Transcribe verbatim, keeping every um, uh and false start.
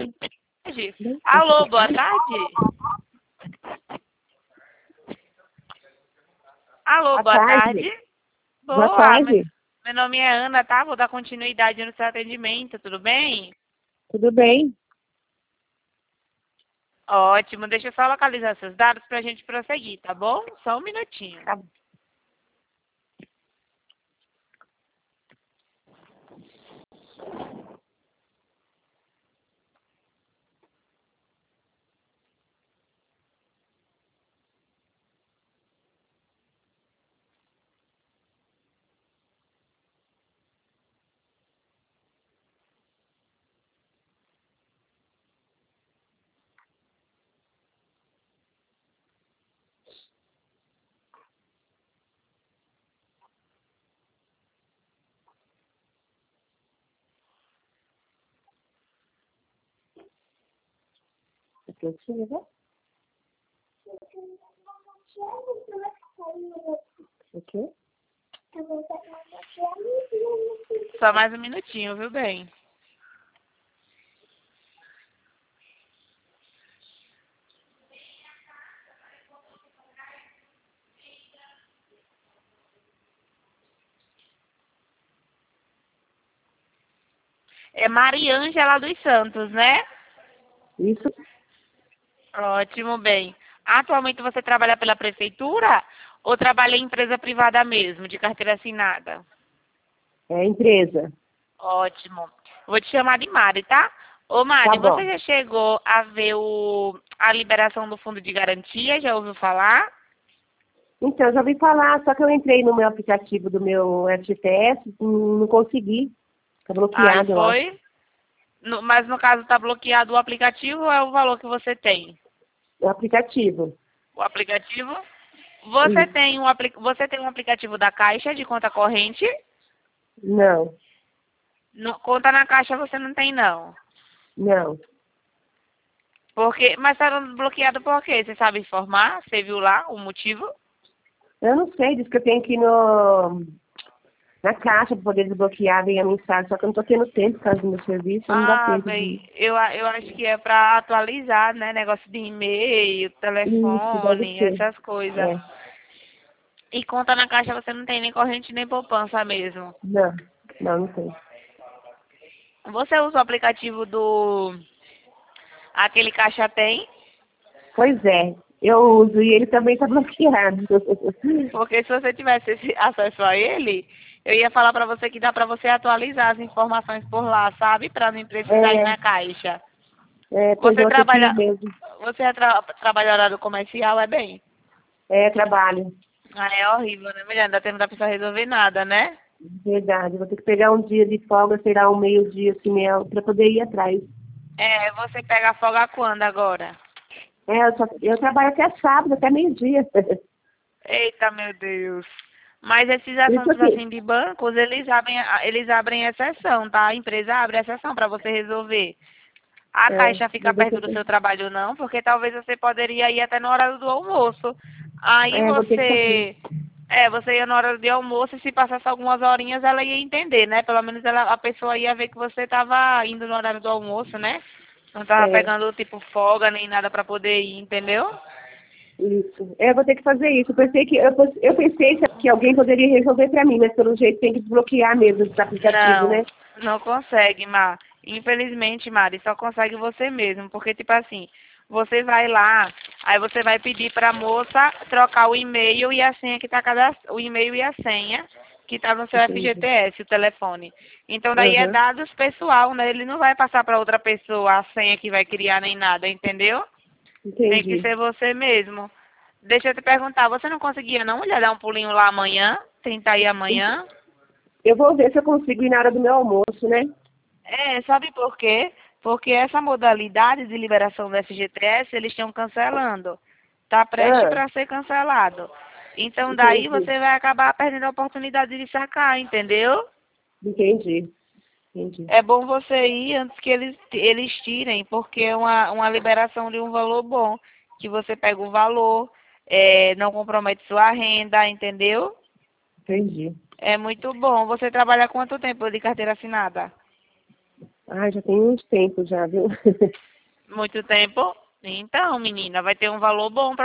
Alô, boa tarde. Alô, Boa boa tarde. tarde. Boa Boa, tarde. meu, meu nome é Ana, tá? Vou dar continuidade no seu atendimento, tudo bem? Tudo bem? Ótimo, deixa eu só localizar seus dados pra gente prosseguir, tá bom? Só um minutinho. Tá. O quê? Só mais um minutinho, viu, bem? É Mariângela dos Santos, né? Isso Ótimo, bem. Atualmente você trabalha pela prefeitura ou trabalha em empresa privada mesmo, de carteira assinada? é empresa. Ótimo. Vou te chamar de Mari, tá? Ô, Tá Mari, bom. você já chegou a ver o, a liberação do fundo de garantia? Já ouviu falar? Então, eu já ouvi falar, só que eu entrei no meu aplicativo do meu F G T S, não não consegui. Tá Aí bloqueado, eu acho. foi. No- mas no caso está bloqueado o aplicativo ou é o valor que você tem? O aplicativo. O aplicativo? Você Isso. tem um, apli- você tem um aplicativo da Caixa de conta corrente? Não, No- conta na Caixa você não tem, não. não. Porque, mas está bloqueado por quê? Você sabe informar? Você viu lá o motivo? Eu não sei, diz que eu tenho que ir no, na caixa para poder desbloquear, vem a mensagem, só que eu não tô tendo tempo por causa do meu serviço, não dá Ah, tempo de... bem, eu, a- eu acho que é para atualizar, né? Negócio de e-mail, Isso, deve telefone, ser. essas coisas. É, E conta na Caixa você não tem nem corrente nem poupança mesmo. não, não, não tem. Você usa o aplicativo do... Aquele Caixa Tem? Pois é, eu uso e ele também tá bloqueado. Porque se você tivesse esse acesso a ele, eu ia falar para você que dá para você atualizar as informações por lá, sabe? Para não precisar ir É, na Caixa. é, pois Você eu vou ter que ir trabalha... mesmo. Você é tra... trabalha horário comercial, é bem? É, trabalho. Ah, é horrível, né, mulher? Não dá tempo da pessoa resolver nada, né? Verdade, vou ter que pegar um dia de folga, sei lá, um meio-dia, assim, para poder ir atrás. É, você pega a folga quando agora? É, eu, só, eu trabalho até sábado, até meio-dia. Eita, meu Deus. Mas esses Por isso assuntos que, assim de bancos, eles abrem, eles abrem exceção, tá? A empresa abre exceção para você resolver. A é, caixa fica vou ver se perto eu do seu tenho- trabalho não, porque talvez você poderia ir até na hora do almoço. Aí é, vou ter que fazer. você, é, você ia na hora do almoço e se passasse algumas horinhas ela ia entender, né? Pelo menos ela, a pessoa ia ver que você estava indo no horário do almoço, né? Não tava É, pegando tipo folga nem nada para poder ir, entendeu? isso. É, vou ter que fazer isso. Eu pensei que, eu, eu pensei que alguém poderia resolver para mim, mas pelo jeito tem que desbloquear mesmo esse aplicativo, Não, né? não consegue, Mar. Infelizmente, Mari, só consegue você mesmo, porque tipo assim, você vai lá, aí você vai pedir para a moça trocar o e-mail e a senha que está cada o e-mail e a senha que está no seu Entendi. F G T S, o telefone. Então daí é Aham, dados pessoal, né? Ele não vai passar para outra pessoa a senha que vai criar nem nada, entendeu? Tem que entendi. ser você mesmo. Deixa eu te perguntar, você não conseguia não, mulher, dar um pulinho lá amanhã? Tentar ir amanhã? Eu vou ver se eu consigo ir na hora do meu almoço, né? É, sabe por quê? Porque essa modalidade de liberação do F G T S, eles estão cancelando. Está prestes Ah, para ser cancelado. Então, daí entendi. você vai acabar perdendo a oportunidade de sacar, entendeu? Entendi. Entendi. É bom você ir antes que eles, eles tirem, porque é uma, uma liberação de um valor bom, que você pega o valor, é, não compromete sua renda, entendeu? Entendi. É muito bom. Você trabalha quanto tempo de carteira assinada? Ai, já tem uns tempos já, viu? Muito tempo? Então, menina, vai ter um valor bom pra